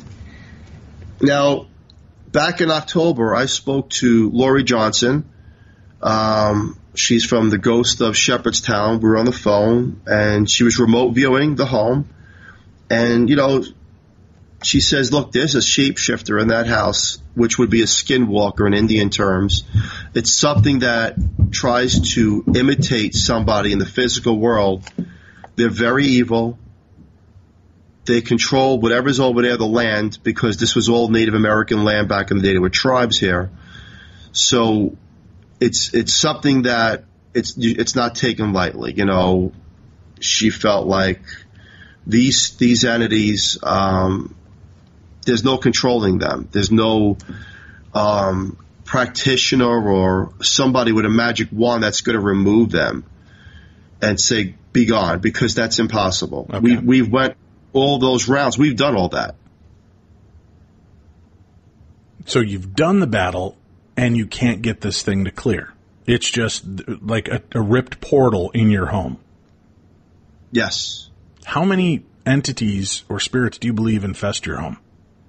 Speaker 3: Now, back in October, I spoke to Lori Johnson. Um, she's from the Ghost of Shepherdstown. We were on the phone, and she was remote viewing the home. And, you know, she says, look, there's a shapeshifter in that house, which would be a skinwalker in Indian terms. It's something that tries to imitate somebody in the physical world. They're very evil. They control whatever's over there, the land, because this was all Native American land back in the day. There were tribes here. So it's it's something that it's it's not taken lightly. You know, she felt like these these entities, um, there's no controlling them. There's no um, practitioner or somebody with a magic wand that's going to remove them and say, be gone, because that's impossible.
Speaker 2: Okay.
Speaker 3: We we went all those rounds. We've done all that.
Speaker 2: So you've done the battle, and you can't get this thing to clear. It's just like a, a ripped portal in your home.
Speaker 3: Yes.
Speaker 2: How many entities or spirits do you believe infest your home?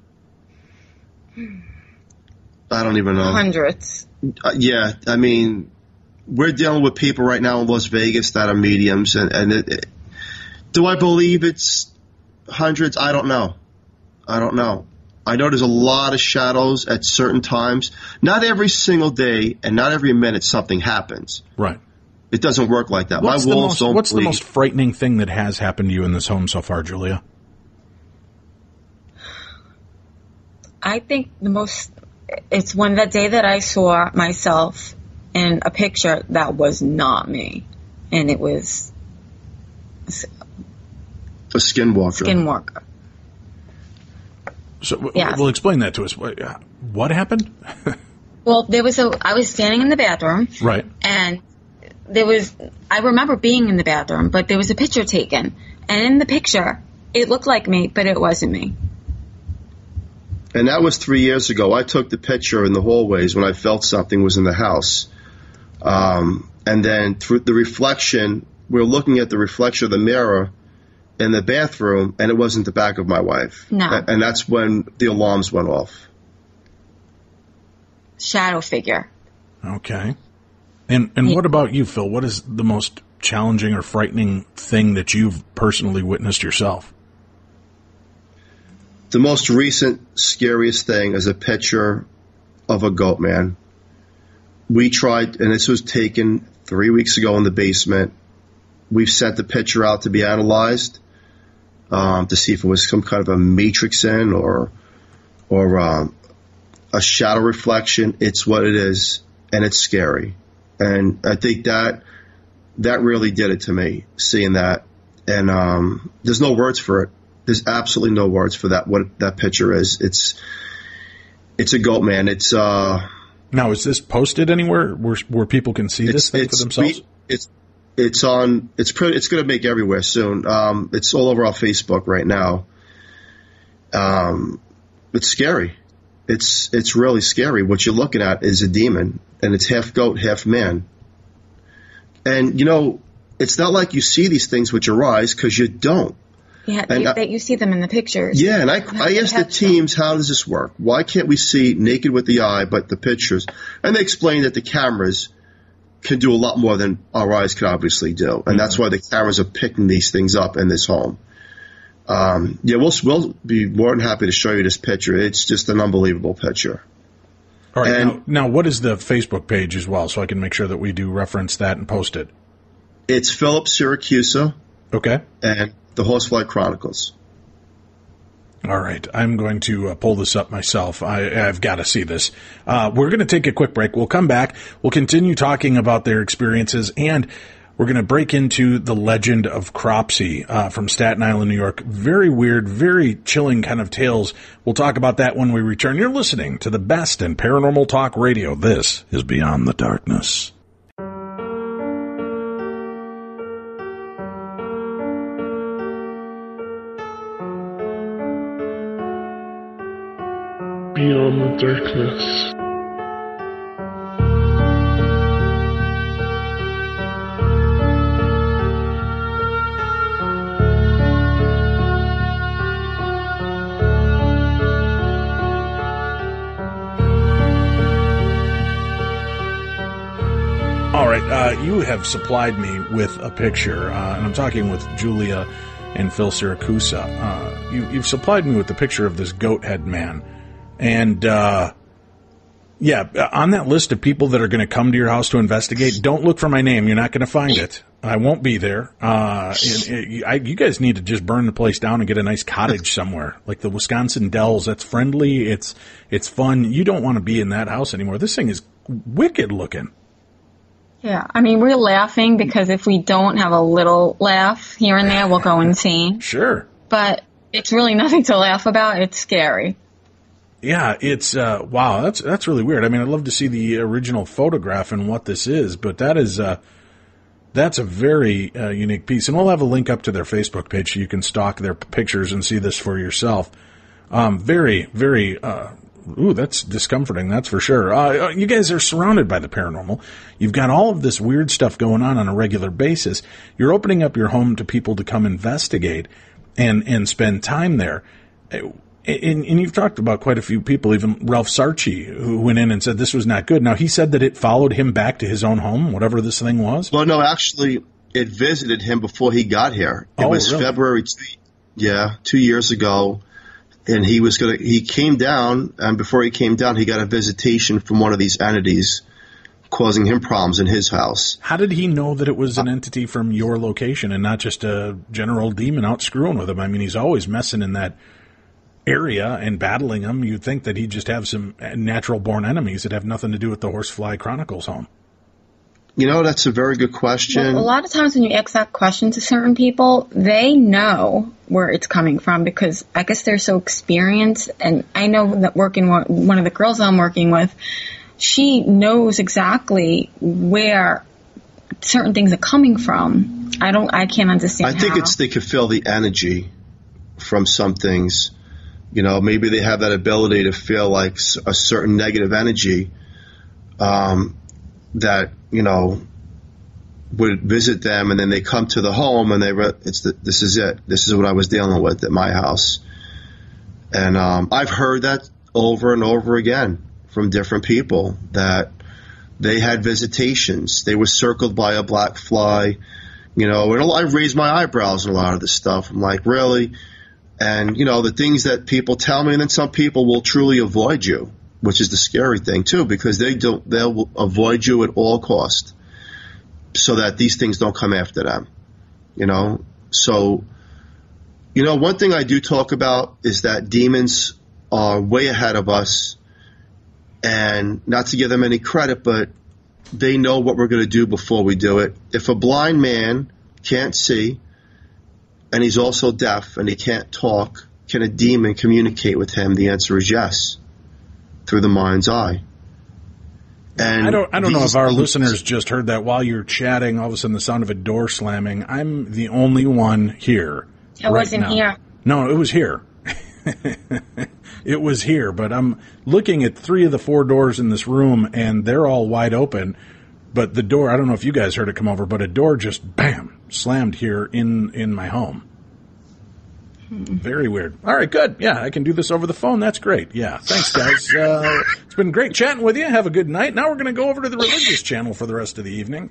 Speaker 3: I don't even know.
Speaker 4: Hundreds.
Speaker 3: Uh, yeah, I mean, we're dealing with people right now in Las Vegas that are mediums, and, and it, it, do I believe it's hundreds? I don't know. I don't know. I know there's a lot of shadows at certain times. Not every single day and not every minute something happens.
Speaker 2: Right.
Speaker 3: It doesn't work like that.
Speaker 2: What's
Speaker 3: My
Speaker 2: the
Speaker 3: walls
Speaker 2: most,
Speaker 3: don't
Speaker 2: What's
Speaker 3: bleed.
Speaker 2: the most frightening thing that has happened to you in this home so far, Julia?
Speaker 4: I think the most, it's when that day that I saw myself in a picture that was not me. And it was
Speaker 3: A skinwalker.
Speaker 4: Skinwalker.
Speaker 2: So, w-
Speaker 4: Yes.
Speaker 2: well, explain that to us. What, uh, what happened?
Speaker 4: Well, there was a, I was standing in the bathroom.
Speaker 2: Right.
Speaker 4: And there was, I remember being in the bathroom, but there was a picture taken. And in the picture, it looked like me, but it wasn't me.
Speaker 3: And that was three years ago. I took the picture in the hallways when I felt something was in the house. Um, and then through the reflection, we were looking at the reflection of the mirror in the bathroom, and it wasn't the back of my wife.
Speaker 4: No.
Speaker 3: A- And that's when the alarms went off.
Speaker 4: Shadow figure.
Speaker 2: Okay. And and what about you, Phil? What is the most challenging or frightening thing that you've personally witnessed yourself?
Speaker 3: The most recent, scariest thing is a picture of a goat man. We tried, and this was taken three weeks ago in the basement. We've sent the picture out to be analyzed um, to see if it was some kind of a matrix in or or um, a shadow reflection. It's what it is, and it's scary. And I think that that really did it to me, seeing that. And um, there's no words for it. There's absolutely no words for that. What that picture is, it's it's a goat man. It's uh.
Speaker 2: Now, is this posted anywhere where where people can see this thing for themselves?
Speaker 3: We, it's it's on. It's pretty. It's going to make everywhere soon. Um, it's all over our Facebook right now. Um, it's scary. It's it's really scary. What you're looking at is a demon, and it's half goat, half man. And you know, it's not like you see these things with your eyes, because you don't.
Speaker 4: Yeah,
Speaker 3: And
Speaker 4: you,
Speaker 3: I-
Speaker 4: that you see them in the pictures.
Speaker 3: Yeah, and I,
Speaker 4: You have
Speaker 3: I
Speaker 4: to
Speaker 3: asked the
Speaker 4: touch them.
Speaker 3: teams, how does this work? Why can't we see naked with the eye, but the pictures? And they explained that the cameras can do a lot more than our eyes can obviously do. And that's why the cameras are picking these things up in this home. Um, yeah, we'll, we'll be more than happy to show you this picture. It's just an unbelievable picture.
Speaker 2: All right.
Speaker 3: and-
Speaker 2: Now, now, what is the Facebook page as well, so I can make sure that we do reference that and post it?
Speaker 3: It's Philip Syracusa
Speaker 2: Okay.
Speaker 3: and the Horsefly Chronicles.
Speaker 2: All right. I'm going to uh, pull this up myself. I, I've got to see this. Uh, we're going to take a quick break. We'll come back. We'll continue talking about their experiences, and we're going to break into the legend of Cropsey uh, from Staten Island, New York. Very weird, very chilling kind of tales. We'll talk about that when we return. You're listening to the best in paranormal talk radio. This is Beyond the Darkness.
Speaker 5: Beyond the darkness.
Speaker 2: All right, uh, you have supplied me with a picture, uh, and I'm talking with Julia and Phil Syracusa. Uh, you, you've supplied me with the picture of this goat head man. And, uh, yeah, on that list of people that are going to come to your house to investigate, don't look for my name. You're not going to find it. I won't be there. Uh, and, and I, you guys need to just burn the place down and get a nice cottage somewhere, like the Wisconsin Dells. That's friendly. It's, it's fun. You don't want to be in that house anymore. This thing is wicked looking.
Speaker 4: Yeah, I mean, we're laughing because if we don't have a little laugh here and there, we'll go insane.
Speaker 2: Sure.
Speaker 4: But it's really nothing to laugh about. It's scary.
Speaker 2: Yeah, it's, uh, wow, that's that's really weird. I mean, I'd love to see the original photograph and what this is, but that is, uh, that's a very uh, unique piece. And we'll have a link up to their Facebook page so you can stalk their pictures and see this for yourself. Um, very, very, uh, ooh, that's discomforting, that's for sure. Uh, you guys are surrounded by the paranormal. You've got all of this weird stuff going on on a regular basis. You're opening up your home to people to come investigate and, and spend time there. And, and you've talked about quite a few people, even Ralph Sarchi, who went in and said this was not good. Now, he said that it followed him back to his own home, whatever this thing was.
Speaker 3: Well, no, actually, it visited him before he got here. It
Speaker 2: oh,
Speaker 3: was
Speaker 2: really?
Speaker 3: February, yeah, two years ago. And he was gonna. He came down, and before he came down, he got a visitation from one of these entities, causing him problems in his house.
Speaker 2: How did he know that it was an entity from your location and not just a general demon out screwing with him? I mean, he's always messing in that area and battling them. You'd think that he'd just have some natural-born enemies that have nothing to do with the Horsefly Chronicles home.
Speaker 3: You know, that's a very good question.
Speaker 4: Well, a lot of times when you ask that question to certain people, they know where it's coming from because I guess they're so experienced. And I know that working with one of the girls I'm working with, she knows exactly where certain things are coming from. I don't, I can't understand
Speaker 3: I think
Speaker 4: how.
Speaker 3: it's they can feel the energy from some things. You know, maybe they have that ability to feel like a certain negative energy um, that, you know, would visit them, and then they come to the home and they re- it's the, this is it. This is what I was dealing with at my house. And um, I've heard that over and over again from different people that they had visitations. They were circled by a black fly. You know, and I raised my eyebrows on a lot of this stuff. I'm like, really? And, you know, the things that people tell me, and then some people will truly avoid you, which is the scary thing, too, because they don't, they'll avoid you at all cost so that these things don't come after them, you know? So, you know, one thing I do talk about is that demons are way ahead of us, and not to give them any credit, but they know what we're going to do before we do it. If a blind man can't see, and he's also deaf and he can't talk, can a demon communicate with him? The answer is yes, through the mind's eye. And
Speaker 2: I don't I don't know
Speaker 3: these,
Speaker 2: if our listeners just heard that while you're chatting, all of a sudden the sound of a door slamming. I'm the only one here.
Speaker 4: It
Speaker 2: right
Speaker 4: wasn't
Speaker 2: now.
Speaker 4: here.
Speaker 2: No, it was here. It was here, but I'm looking at three of the four doors in this room, and they're all wide open. But the door, I don't know if you guys heard it come over, but a door just, bam, slammed here in, in my home. Very weird. All right, good. Yeah, I can do this over the phone. That's great. Yeah, thanks, guys. Uh, it's been great chatting with you. Have a good night. Now we're going to go over to the religious channel for the rest of the evening.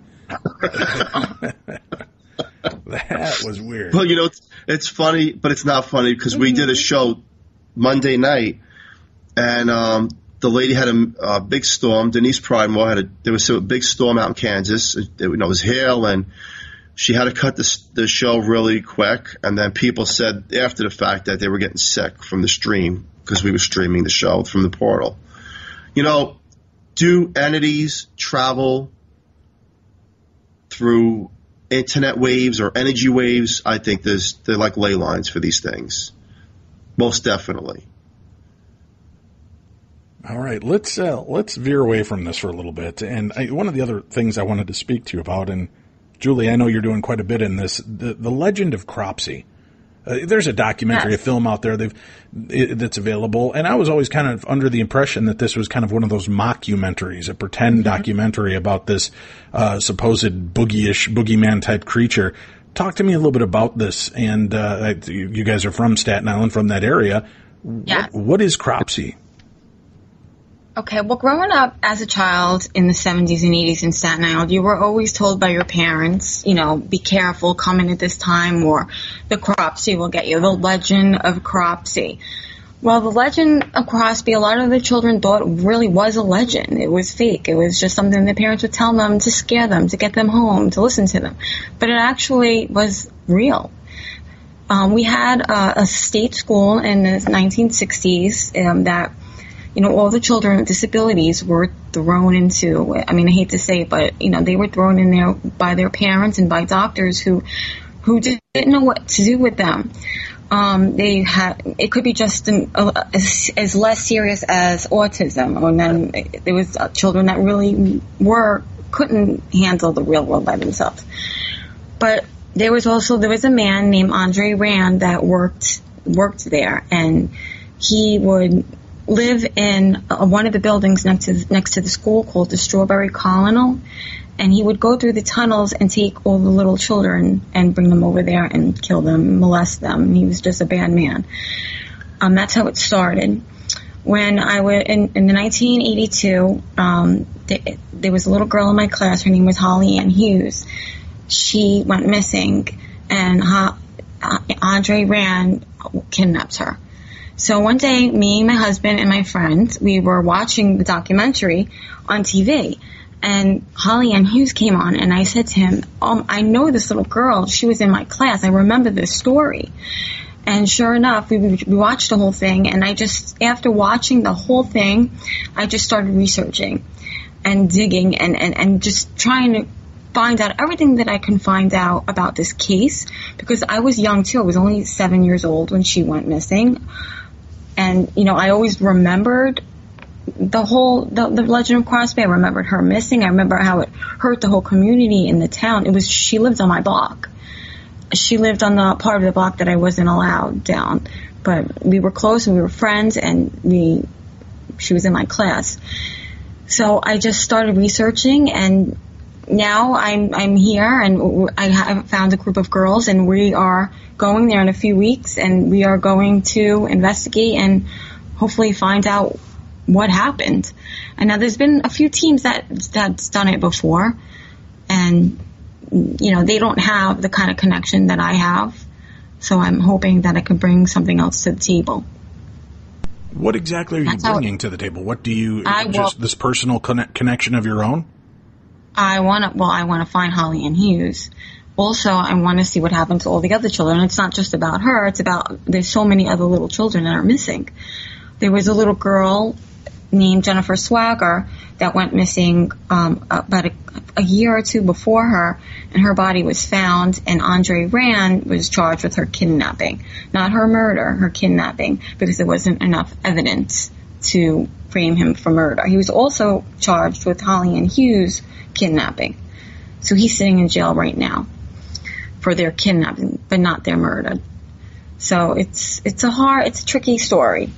Speaker 2: That was weird.
Speaker 3: Well, you know, it's, it's funny, but it's not funny because mm-hmm. we did a show Monday night, and um, the lady had a, a big storm. Denise Pridemore had a there was a big storm out in Kansas. It, it, you know, it was hail, and she had to cut the, the show really quick. And then people said after the fact that they were getting sick from the stream because we were streaming the show from the portal. You know, do entities travel through internet waves or energy waves? I think there's they're like ley lines for these things. Most definitely.
Speaker 2: All right, let's uh, let's veer away from this for a little bit. And I, one of the other things I wanted to speak to you about, and Julie, I know you're doing quite a bit in this, the, the Legend of Cropsey. Uh, there's a documentary, yes. a film out there they've, it, that's available, and I was always kind of under the impression that this was kind of one of those mockumentaries, a pretend mm-hmm. documentary about this uh, supposed boogie-ish, boogeyman-type creature. Talk to me a little bit about this, and uh, you guys are from Staten Island, from that area.
Speaker 4: Yes.
Speaker 2: What, what is Cropsey?
Speaker 4: Okay, well, growing up as a child in the seventies and eighties in Staten Island, you were always told by your parents, you know, be careful coming at this time or the Cropsey will get you, the Legend of Cropsey. Well, the Legend of Cropsey, a lot of the children thought really was a legend. It was fake. It was just something the parents would tell them to scare them, to get them home, to listen to them. But it actually was real. Um, we had uh, a state school in the nineteen sixties um, that you know, all the children with disabilities were thrown into, I mean, I hate to say it, but, you know, they were thrown in there by their parents and by doctors who, who didn't know what to do with them. Um, they had, it could be just an, uh, as, as less serious as autism, or then there was uh, children that really were, couldn't handle the real world by themselves. But there was also, there was a man named Andre Rand that worked, worked there, and he would live in uh, one of the buildings next to, next to the school called the Strawberry Colonel. And he would go through the tunnels and take all the little children and bring them over there and kill them, molest them. He was just a bad man. Um, that's how it started. When I was in, in nineteen eighty-two, um, th- there was a little girl in my class. Her name was Holly Ann Hughes. She went missing, and ha- uh, Andre Rand kidnapped her. So one day, me, my husband, and my friends, we were watching the documentary on T V. And Holly Ann Hughes came on, and I said to him, um, I know this little girl. She was in my class. I remember this story. And sure enough, we, we watched the whole thing, and I just, after watching the whole thing, I just started researching and digging and, and, and just trying to find out everything that I can find out about this case, because I was young, too. I was only seven years old when she went missing. And, you know, I always remembered the whole, the, the Legend of Crosby. I remembered her missing. I remember how it hurt the whole community in the town. It was, she lived on my block. She lived on the part of the block that I wasn't allowed down. But we were close and we were friends, and we, she was in my class. So I just started researching, and now I'm, I'm here, and I have found a group of girls, and we are going there in a few weeks, and we are going to investigate and hopefully find out what happened. And now there's been a few teams that that's done it before, and you know, they don't have the kind of connection that I have, so I'm hoping that I can bring something else to the table.
Speaker 2: What exactly are you
Speaker 4: That's
Speaker 2: bringing
Speaker 4: how,
Speaker 2: to the table? What do you,
Speaker 4: I
Speaker 2: just
Speaker 4: will,
Speaker 2: this personal conne- connection of your own?
Speaker 4: I want to, well, I want to find Holly Ann Hughes. Also, I want to see what happened to all the other children. It's not just about her, it's about, there's so many other little children that are missing. There was a little girl named Jennifer Swagger that went missing um, about a, a year or two before her, and her body was found, and Andre Rand was charged with her kidnapping. Not her murder, her kidnapping, because there wasn't enough evidence to frame him for murder. He was also charged with Holly Ann Hughes kidnapping. So he's sitting in jail right now for their kidnapping, but not their murder. So it's it's a hard, it's a tricky story.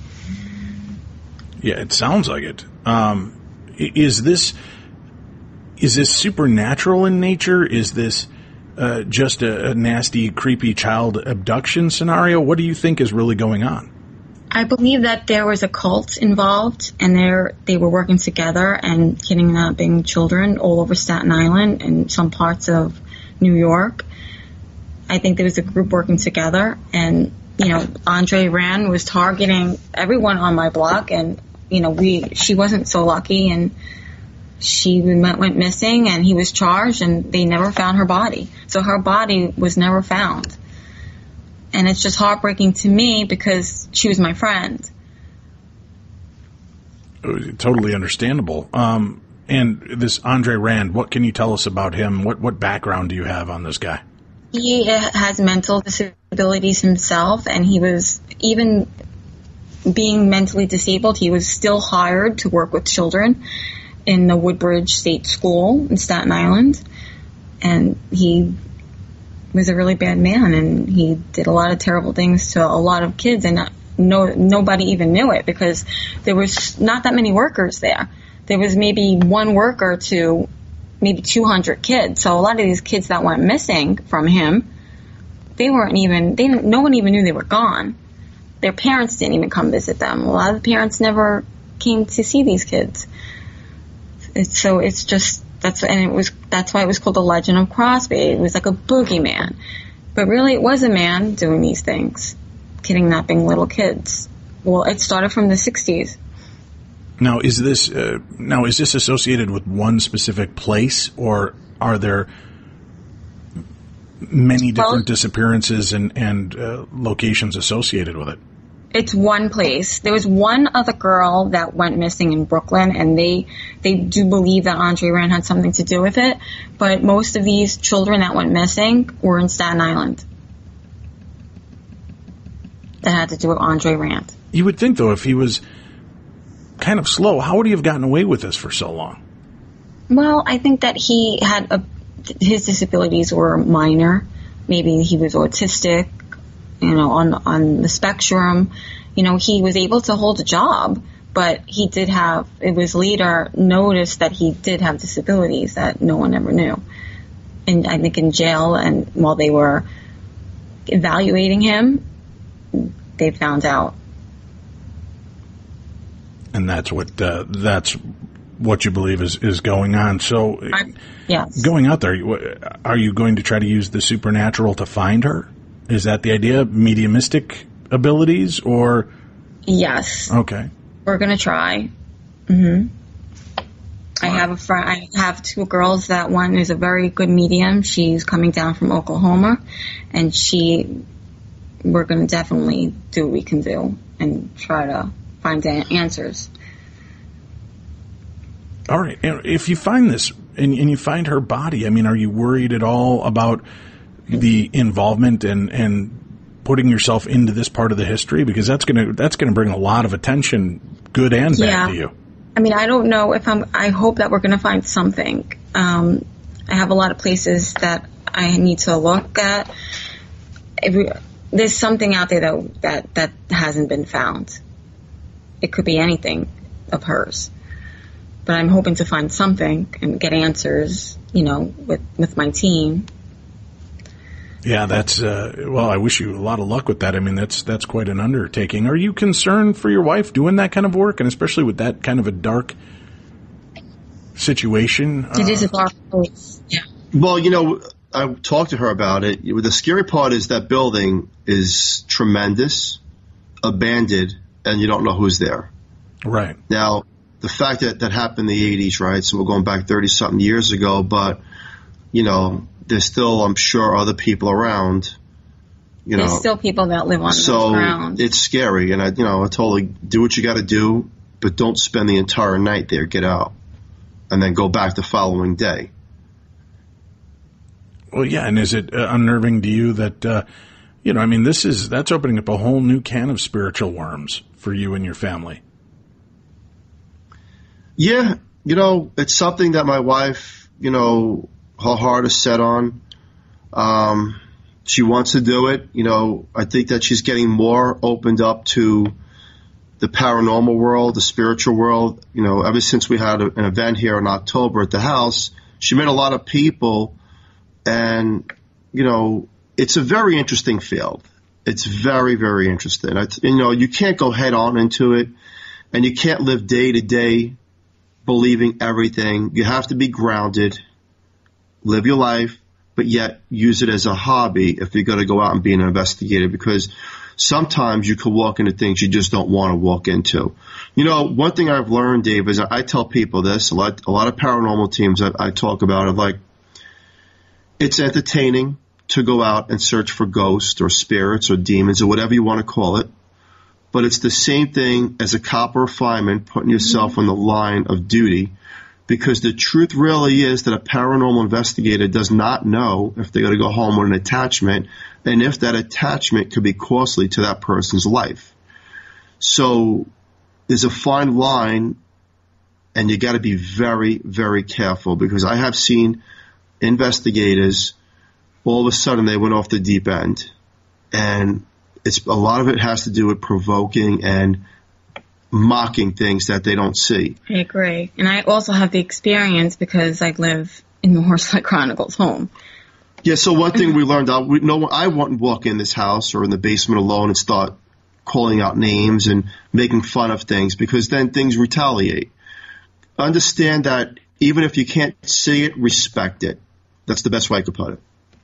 Speaker 2: Yeah, it sounds like it. Um, is this is this supernatural in nature? Is this uh, just a, a nasty, creepy child abduction scenario? What do you think is really going on?
Speaker 4: I believe that there was a cult involved, and they they were working together and kidnapping children all over Staten Island and some parts of New York. I think there was a group working together, and you know, Andre Rand was targeting everyone on my block, and you know, we she wasn't so lucky, and she went, went missing, and he was charged, and they never found her body. So her body was never found. And it's just heartbreaking to me because she was my friend.
Speaker 2: Totally understandable. Um, and this Andre Rand, what can you tell us about him? What what background do you have on this guy?
Speaker 4: He has mental disabilities himself, and he was, even being mentally disabled, he was still hired to work with children in the Woodbridge State School in Staten Island. And he was a really bad man, and he did a lot of terrible things to a lot of kids, and no nobody even knew it because there was not that many workers there. There was maybe one worker to maybe two hundred kids. So a lot of these kids that went missing from him, they weren't even, they no one even knew they were gone. Their parents didn't even come visit them. A lot of the parents never came to see these kids. It's, so it's just, that's, and it was, that's why it was called the Legend of Crosby. It was like a boogeyman. But really it was a man doing these things, kidnapping little kids. Well, it started from the sixties.
Speaker 2: Now, is this uh, now is this associated with one specific place, or are there many different well, disappearances and and uh, locations associated with it?
Speaker 4: It's one place. There was one other girl that went missing in Brooklyn, and they they do believe that Andre Rand had something to do with it. But most of these children that went missing were in Staten Island. That had to do with Andre Rand.
Speaker 2: You would think, though, if he was kind of slow, how would he have gotten away with this for so long?
Speaker 4: Well, I think that he had a, his disabilities were minor. Maybe he was autistic, you know, on on the spectrum. You know, he was able to hold a job, but he did have, it was later noticed that he did have disabilities that no one ever knew. And I think in jail, and while they were evaluating him, they found out.
Speaker 2: And that's what uh, that's what you believe is, is going on. So,
Speaker 4: I, yes.
Speaker 2: Going out there, are you going to try to use the supernatural to find her? Is that the idea? Mediumistic abilities, or?
Speaker 4: Yes.
Speaker 2: Okay.
Speaker 4: We're gonna try. Mm-hmm. I have a friend. I have two girls. That one is a very good medium. She's coming down from Oklahoma, and she. We're gonna definitely do what we can do and try to find answers.
Speaker 2: All right. If you find this and, and you find her body, I mean, are you worried at all about the involvement and, and putting yourself into this part of the history? Because that's gonna that's gonna bring a lot of attention, good and bad,
Speaker 4: yeah.
Speaker 2: to you.
Speaker 4: I mean, I don't know if I'm. I hope that we're gonna find something. Um, I have a lot of places that I need to look at. If we, there's something out there that that that hasn't been found. It could be anything of hers. But I'm hoping to find something and get answers, you know, with, with my team.
Speaker 2: Yeah, that's, uh, well, I wish you a lot of luck with that. I mean, that's that's quite an undertaking. Are you concerned for your wife doing that kind of work, and especially with that kind of a dark situation?
Speaker 4: It uh, is a dark place, yeah.
Speaker 3: Well, you know, I talked to her about it. The scary part is that building is tremendous, abandoned, and you don't know who's there.
Speaker 2: Right.
Speaker 3: Now, the fact that that happened in the eighties, right? So we're going back thirty-something years ago, but, you know, there's still, I'm sure, other people around, you know.
Speaker 4: There's still people that live on
Speaker 3: so
Speaker 4: the ground.
Speaker 3: So it's scary, and I, you know, I totally do what you got to do, but don't spend the entire night there. Get out, and then go back the following day.
Speaker 2: Well, yeah, and is it uh, unnerving to you that, uh, you know, I mean, this is, that's opening up a whole new can of spiritual worms for you and your family.
Speaker 3: Yeah, you know, it's something that my wife, you know, her heart is set on. Um, she wants to do it. You know, I think that she's getting more opened up to the paranormal world, the spiritual world. You know, ever since we had a, an event here in October at the house, she met a lot of people, and, you know, it's a very interesting field. It's very, very interesting. I, you know, you can't go head on into it, and you can't live day to day believing everything. You have to be grounded, live your life, but yet use it as a hobby if you're going to go out and be an investigator, because sometimes you could walk into things you just don't want to walk into. You know, one thing I've learned, Dave, is I tell people this, a lot, a lot of paranormal teams I, I talk about it, like, it's entertaining to go out and search for ghosts or spirits or demons or whatever you want to call it. But it's the same thing as a cop or a fireman putting yourself on the line of duty, because the truth really is that a paranormal investigator does not know if they're going to go home with an attachment, and if that attachment could be costly to that person's life. So there's a fine line, and you got to be very, very careful, because I have seen investigators, all of a sudden they went off the deep end, and it's a lot of it has to do with provoking and mocking things that they don't see.
Speaker 4: I agree. And I also have the experience because I live in the Horselet Chronicles home.
Speaker 3: Yeah, so one thing we learned, I, we, no, I wouldn't walk in this house or in the basement alone and start calling out names and making fun of things, because then things retaliate. Understand that even if you can't see it, respect it. That's the best way I could put it.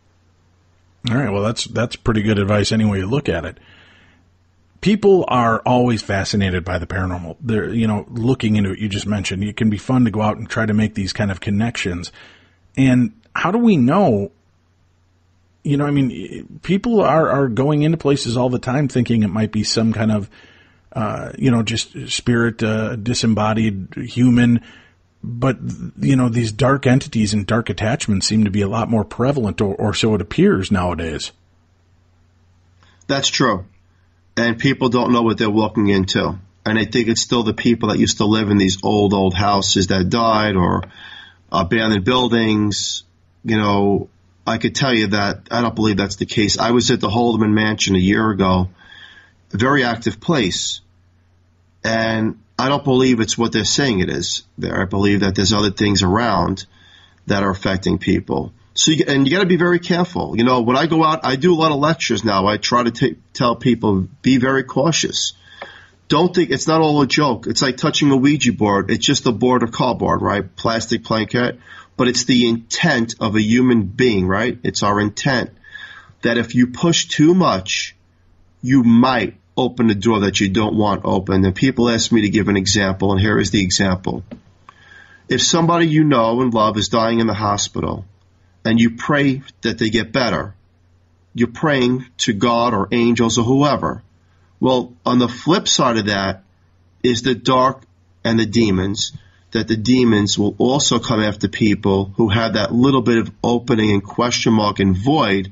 Speaker 2: All right, well, that's that's pretty good advice any way you look at it. People are always fascinated by the paranormal. They're, you know, looking into it, you just mentioned. It can be fun to go out and try to make these kind of connections. And how do we know you know, I mean, people are, are going into places all the time thinking it might be some kind of, uh, you know, just spirit, uh, disembodied human. But, you know, these dark entities and dark attachments seem to be a lot more prevalent, or, or so it appears nowadays.
Speaker 3: That's true. And people don't know what they're walking into. And I think it's still the people that used to live in these old, old houses that died, or abandoned buildings. You know, I could tell you that I don't believe that's the case. I was at the Holdeman Mansion a year ago, a very active place. And I don't believe it's what they're saying it is there. I believe that there's other things around that are affecting people. So, you, and you got to be very careful. You know, when I go out, I do a lot of lectures now. I try to t- tell people, be very cautious. Don't think it's not all a joke. It's like touching a Ouija board. It's just a board of cardboard, right? Plastic blanket. But it's the intent of a human being, right? It's our intent that if you push too much, you might open a door that you don't want open. And people ask me to give an example, and here is the example. If somebody you know and love is dying in the hospital, and you pray that they get better, you're praying to God or angels or whoever. Well, on the flip side of that is the dark and the demons, that the demons will also come after people who have that little bit of opening and question mark and void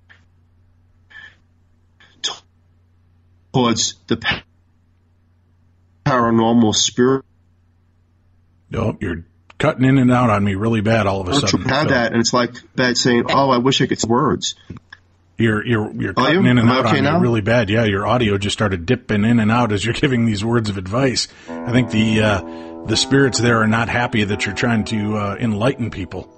Speaker 3: towards the paranormal spirit.
Speaker 2: No, you're cutting in and out on me really bad all of a sudden.
Speaker 3: Have
Speaker 2: so.
Speaker 3: that, and it's like bad saying, "Oh, I wish I could say words."
Speaker 2: You're you're you're cutting you? in and Am out okay on now? me really bad. Yeah, your audio just started dipping in and out as you're giving these words of advice. I think the uh, the spirits there are not happy that you're trying to uh, enlighten people.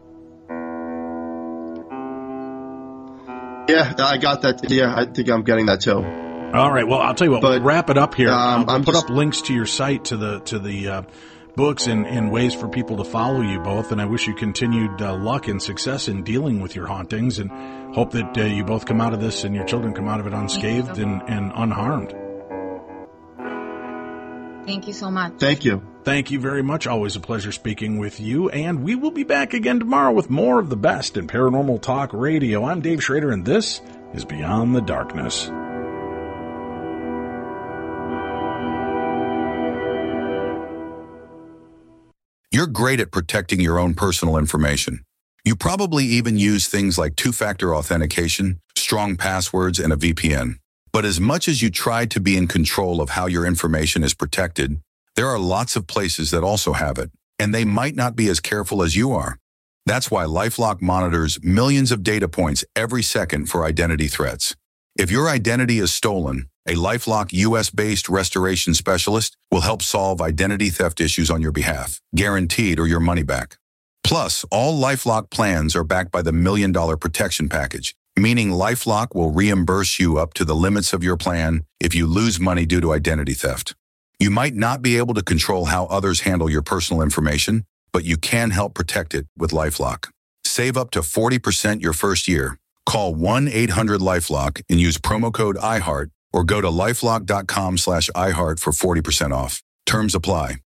Speaker 3: Yeah, I got that. Yeah, I think I'm getting that too.
Speaker 2: All right. Well, I'll tell you what. But, we'll wrap it up here.
Speaker 3: Um,
Speaker 2: I'll
Speaker 3: I'm
Speaker 2: put
Speaker 3: just,
Speaker 2: up links to your site, to the to the uh, books, and, and ways for people to follow you both. And I wish you continued uh, luck and success in dealing with your hauntings, and hope that uh, you both come out of this and your children come out of it unscathed and, and unharmed.
Speaker 4: Thank you so much.
Speaker 3: Thank you.
Speaker 2: Thank you very much. Always a pleasure speaking with you. And we will be back again tomorrow with more of the best in Paranormal Talk Radio. I'm Dave Schrader, and this is Beyond the Darkness.
Speaker 6: You're great at protecting your own personal information. You probably even use things like two-factor authentication, strong passwords, and a V P N. But as much as you try to be in control of how your information is protected, there are lots of places that also have it, and they might not be as careful as you are. That's why LifeLock monitors millions of data points every second for identity threats. If your identity is stolen, a LifeLock U S-based restoration specialist will help solve identity theft issues on your behalf, guaranteed or your money back. Plus, all LifeLock plans are backed by the Million Dollar Protection Package, meaning LifeLock will reimburse you up to the limits of your plan if you lose money due to identity theft. You might not be able to control how others handle your personal information, but you can help protect it with LifeLock. Save up to forty percent your first year. Call one eight hundred LifeLock and use promo code I heart, or go to lifelock dot com slash iHeart for forty percent off. Terms apply.